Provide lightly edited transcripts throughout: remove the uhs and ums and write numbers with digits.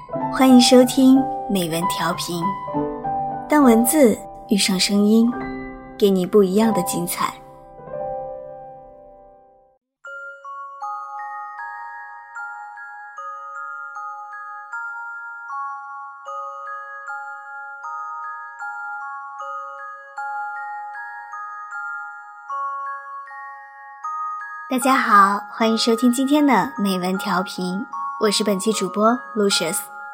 欢迎收听美文调频，当文字遇上声音，给你不一样的精彩。大家好，欢迎收听今天的美文调频，我是本期主播 Lucius。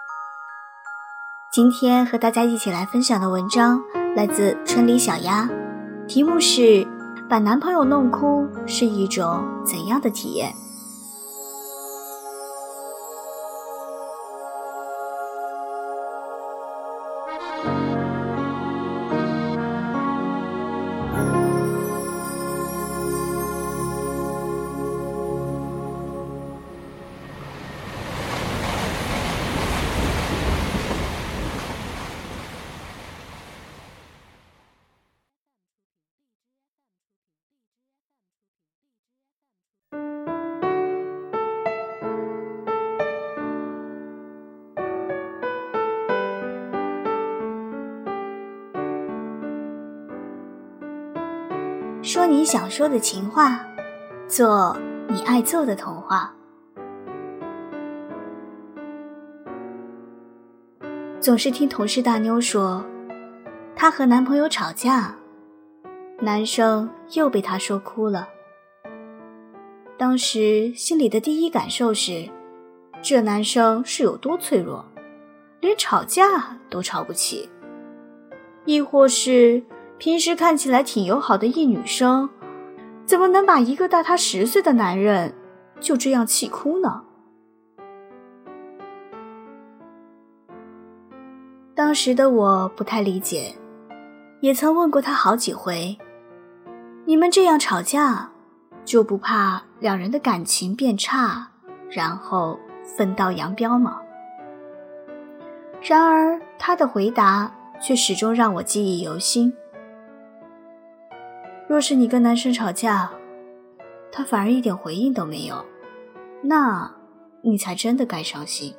今天和大家一起来分享的文章来自春里小鸭，题目是把男朋友弄哭是一种怎样的体验。说你想说的情话，做你爱做的童话。总是听同事大妞说，她和男朋友吵架，男生又被她说哭了。当时心里的第一感受是，这男生是有多脆弱，连吵架都吵不起。亦或是平时看起来挺友好的一女生，怎么能把一个大她10岁的男人就这样气哭呢？当时的我不太理解，也曾问过她好几回，你们这样吵架，就不怕两人的感情变差，然后分道扬镳吗？然而她的回答却始终让我记忆犹新。若是你跟男生吵架，他反而一点回应都没有，那你才真的该伤心。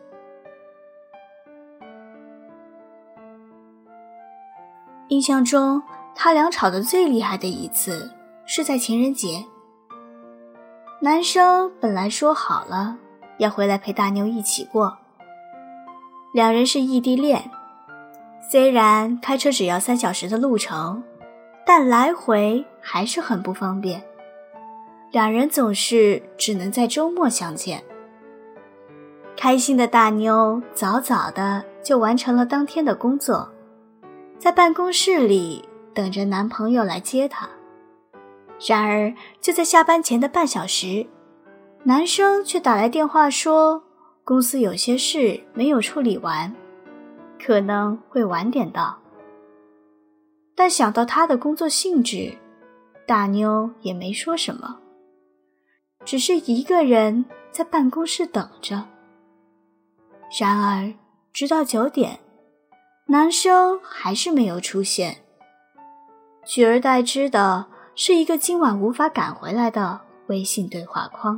印象中，他俩吵得最厉害的一次是在情人节。男生本来说好了要回来陪大妞一起过，两人是异地恋，虽然开车只要3小时的路程，但来回还是很不方便，两人总是只能在周末相见。开心的大妞早早的就完成了当天的工作，在办公室里等着男朋友来接她。然而就在下班前的半小时，男生却打来电话说公司有些事没有处理完，可能会晚点到。但想到他的工作性质，大妞也没说什么，只是一个人在办公室等着。然而直到9点，男生还是没有出现，取而代之的是一个今晚无法赶回来的微信对话框。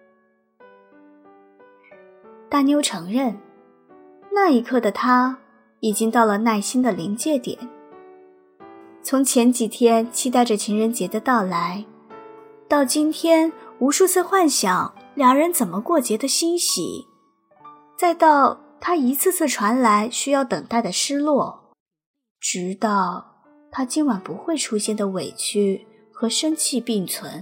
大妞承认，那一刻的她已经到了耐心的临界点。从前几天期待着情人节的到来，到今天无数次幻想两人怎么过节的欣喜，再到他一次次传来需要等待的失落，直到他今晚不会出现的委屈和生气并存。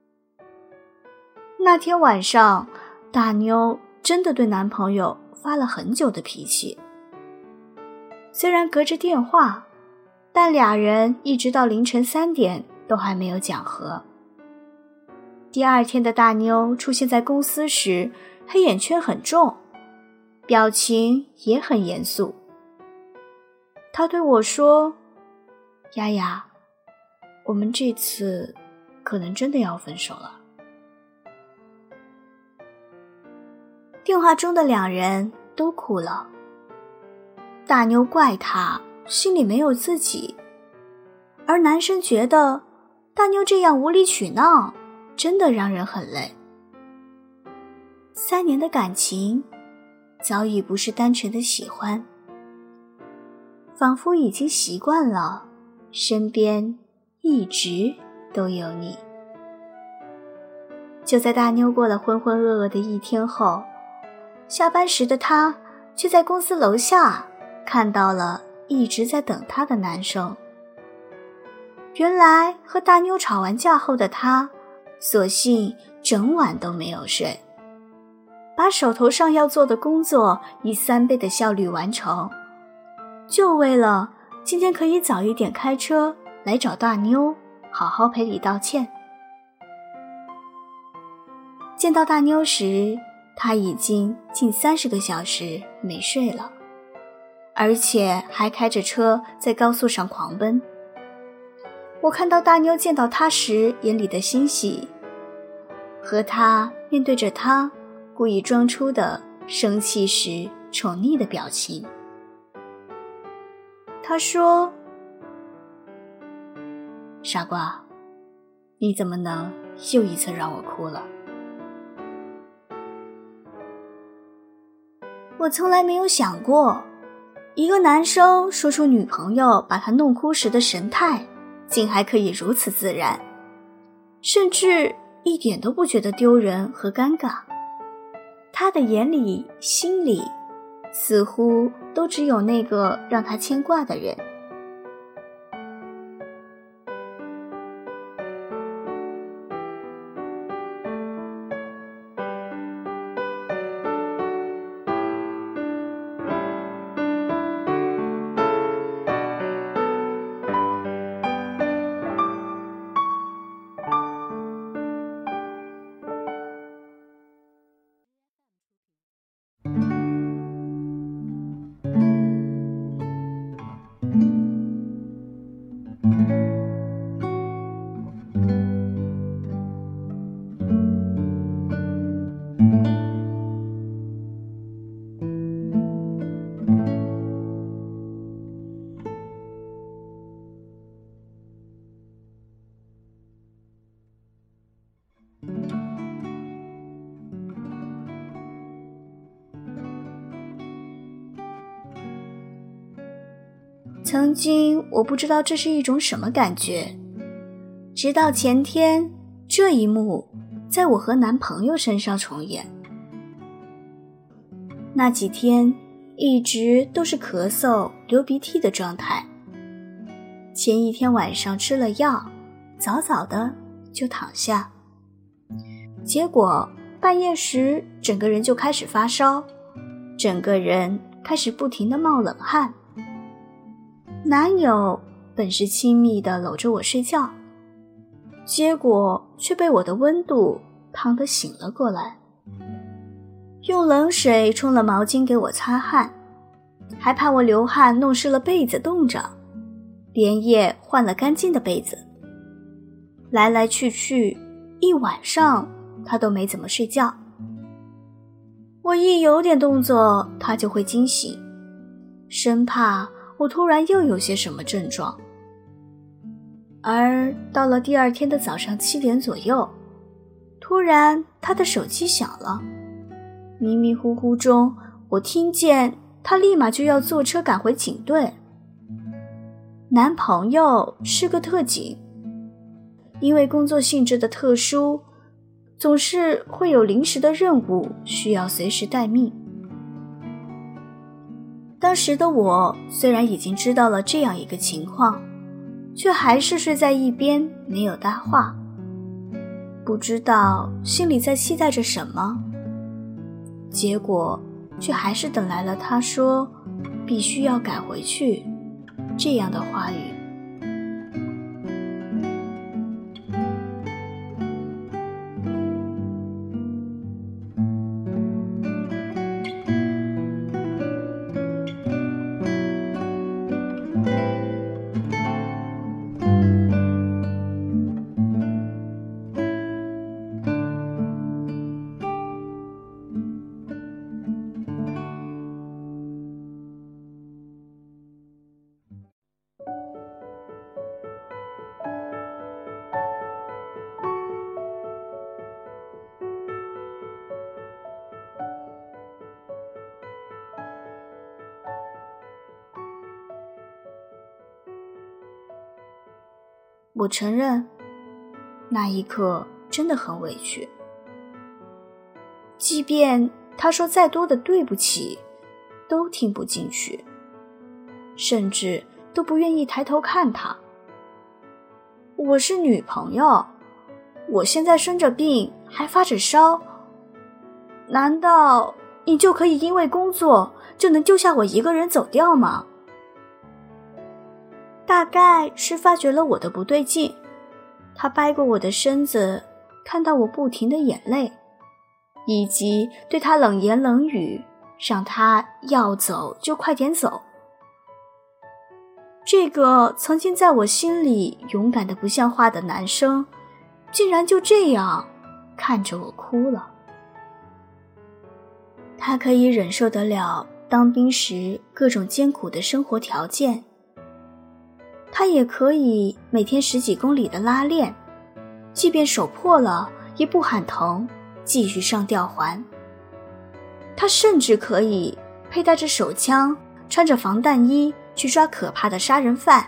那天晚上，大妞真的对男朋友发了很久的脾气。虽然隔着电话，但俩人一直到凌晨3点都还没有讲和。第二天的大妞出现在公司时，黑眼圈很重，表情也很严肃。她对我说，丫丫，我们这次可能真的要分手了。电话中的两人都哭了，大妞怪他心里没有自己，而男生觉得大妞这样无理取闹真的让人很累。3年的感情早已不是单纯的喜欢，仿佛已经习惯了身边一直都有你。就在大妞过了浑浑噩噩的一天后，下班时的她却在公司楼下看到了一直在等她的男生。原来和大妞吵完架后的她，索性整晚都没有睡，把手头上要做的工作以3倍的效率完成，就为了今天可以早一点开车来找大妞，好好赔礼道歉。见到大妞时，她已经近30个小时没睡了，而且还开着车在高速上狂奔。我看到大妞见到她时眼里的欣喜，和她面对着她故意装出的生气时宠溺的表情。她说：傻瓜，你怎么能又一次让我哭了？我从来没有想过，一个男生说出女朋友把他弄哭时的神态，竟还可以如此自然，甚至一点都不觉得丢人和尴尬。他的眼里、心里，似乎都只有那个让他牵挂的人。曾经我不知道这是一种什么感觉，直到前天这一幕在我和男朋友身上重演。那几天一直都是咳嗽、流鼻涕的状态，前一天晚上吃了药，早早的就躺下，结果半夜时整个人就开始发烧，整个人开始不停地冒冷汗。男友本是亲密地搂着我睡觉，结果却被我的温度烫得醒了过来，用冷水冲了毛巾给我擦汗，还怕我流汗弄湿了被子冻着，连夜换了干净的被子。来来去去一晚上他都没怎么睡觉，我一有点动作他就会惊醒，生怕我突然又有些什么症状。而到了第二天的早上7点左右，突然他的手机响了，迷迷糊糊中我听见他立马就要坐车赶回警队。男朋友是个特警，因为工作性质的特殊，总是会有临时的任务需要随时待命。当时的我虽然已经知道了这样一个情况，却还是睡在一边没有搭话，不知道心里在期待着什么，结果却还是等来了他说必须要赶回去这样的话语。 我承认，那一刻真的很委屈。即便他说再多的对不起，都听不进去，甚至都不愿意抬头看他。我是女朋友，我现在生着病，还发着烧，难道你就可以因为工作就能丢下我一个人走掉吗？大概是发觉了我的不对劲，他掰过我的身子，看到我不停的眼泪，以及对他冷言冷语，让他要走就快点走。这个曾经在我心里勇敢得不像话的男生，竟然就这样看着我哭了。他可以忍受得了当兵时各种艰苦的生活条件，他也可以每天10几公里的拉练，即便手破了也不喊疼，继续上吊环。他甚至可以佩戴着手枪，穿着防弹衣去抓可怕的杀人犯。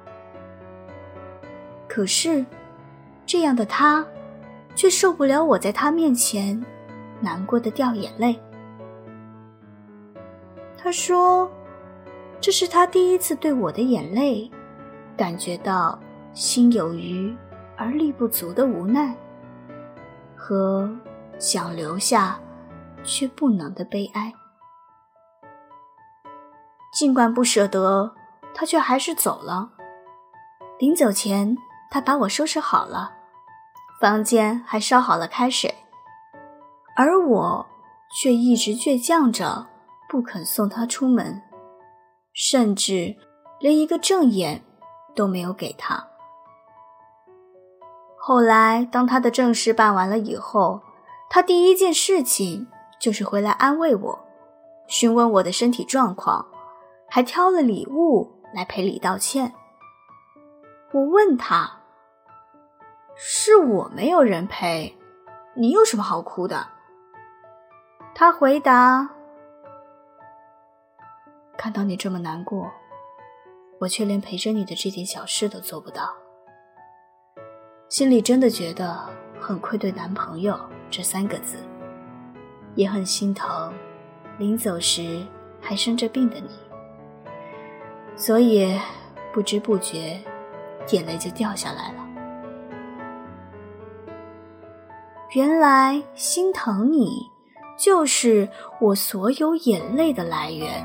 可是这样的他却受不了我在他面前难过的掉眼泪。他说这是他第一次对我的眼泪感觉到心有余而力不足的无奈，和想留下却不能的悲哀。尽管不舍得，他却还是走了。临走前，他把我收拾好了，房间还烧好了开水，而我却一直倔强着不肯送他出门，甚至连一个正眼都没有给他。后来当他的正事办完了以后，他第一件事情就是回来安慰我，询问我的身体状况，还挑了礼物来赔礼道歉。我问他，是我没有人陪，你有什么好哭的？他回答，看到你这么难过，我却连陪着你的这点小事都做不到，心里真的觉得很愧对男朋友这3个字，也很心疼临走时还生着病的你，所以不知不觉眼泪就掉下来了。原来心疼你就是我所有眼泪的来源。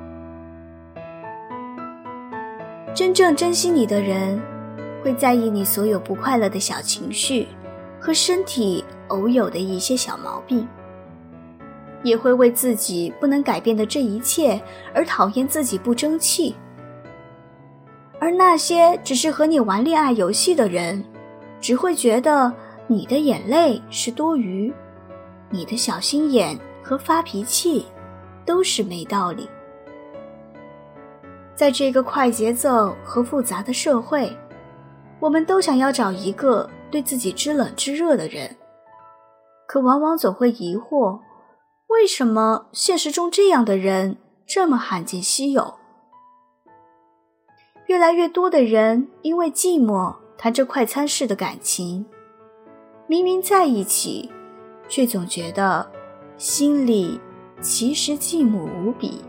真正珍惜你的人，会在意你所有不快乐的小情绪和身体偶有的一些小毛病，也会为自己不能改变的这一切而讨厌自己不争气。而那些只是和你玩恋爱游戏的人，只会觉得你的眼泪是多余，你的小心眼和发脾气都是没道理。在这个快节奏和复杂的社会，我们都想要找一个对自己知冷知热的人，可往往总会疑惑，为什么现实中这样的人这么罕见稀有？越来越多的人因为寂寞谈着快餐式的感情，明明在一起，却总觉得心里其实寂寞无比。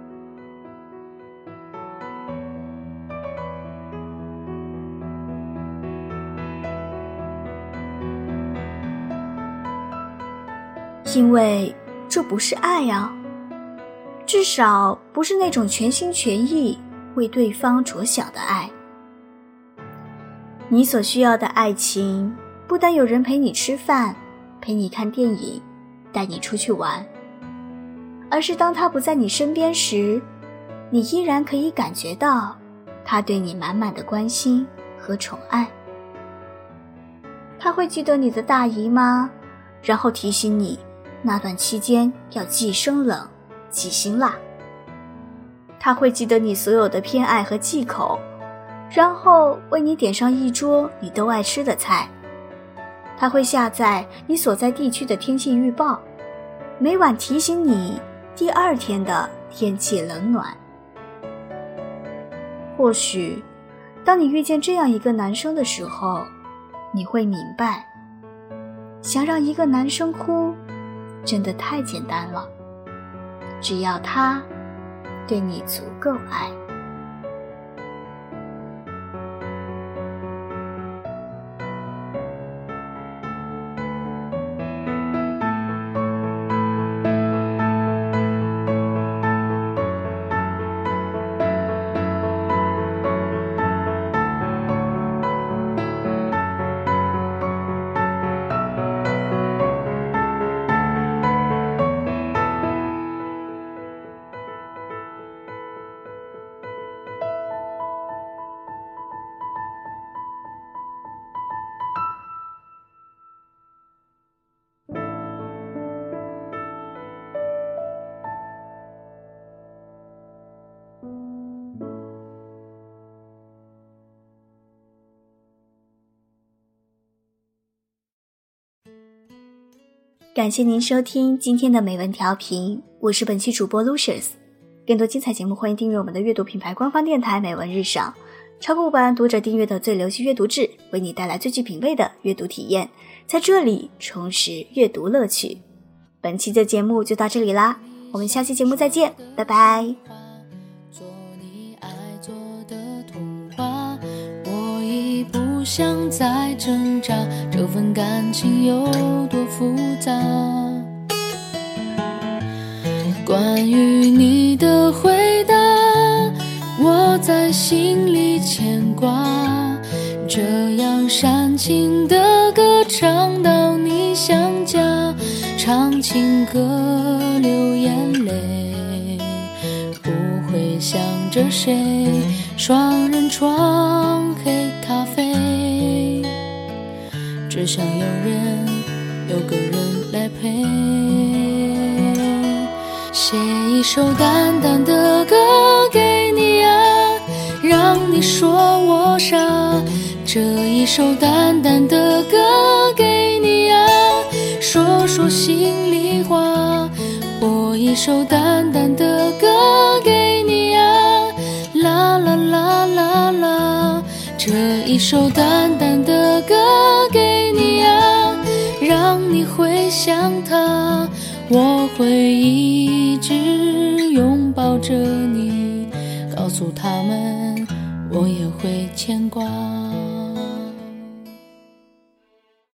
因为这不是爱啊，至少不是那种全心全意为对方着想的爱。你所需要的爱情，不单有人陪你吃饭，陪你看电影，带你出去玩，而是当他不在你身边时，你依然可以感觉到他对你满满的关心和宠爱。他会记得你的大姨妈，然后提醒你那段期间要忌生冷忌辛辣。他会记得你所有的偏爱和忌口，然后为你点上一桌你都爱吃的菜。他会下载你所在地区的天气预报，每晚提醒你第2天的天气冷暖。或许当当你遇见这样一个男生的时候，你会明白，想让一个男生哭真的太简单了，只要他对你足够爱。感谢您收听今天的美文调频，我是本期主播 Lucius。 更多精彩节目欢迎订阅我们的阅读品牌官方电台美文日赏，超过500万读者订阅的最流行阅读志，为你带来最具品味的阅读体验，在这里重拾阅读乐趣。本期的节目就到这里啦，我们下期节目再见，拜拜。 做你爱做的童话，我已不想再挣扎，这份感情有多复杂。关于你的回答，我在心里牵挂，这样煽情的歌唱到你想家，唱情歌流眼泪，不会想着谁，双人床黑咖啡，只想有个人来陪。写一首淡淡的歌给你啊，让你说我傻，这一首淡淡的歌给你啊，说说心里话。播一首淡淡的歌给你啊，啦啦啦啦啦，这一首淡淡的歌给你啊，让你会想他，我会一直拥抱着你，告诉他们我也会牵挂。